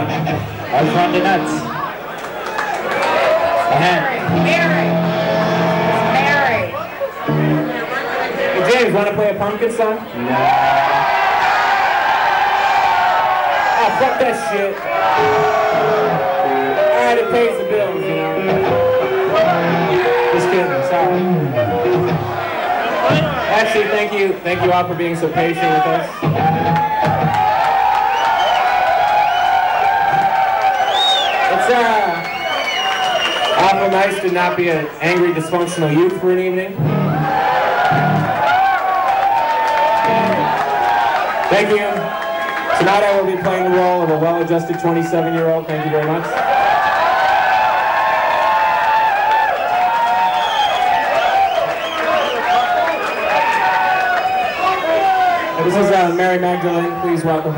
fun. That was fun to nuts. Hey, James, want to play a pumpkin song? No. Oh, fuck that shit. Alright, it pays the bills, you know. Just kidding, sorry. Actually, thank you all for being so patient with us. It's awful nice to not be an angry, dysfunctional youth for an evening. Thank you. Tonight I will be playing the role of a well-adjusted 27-year-old. Thank you very much. This is Mary Magdalene. Please welcome her.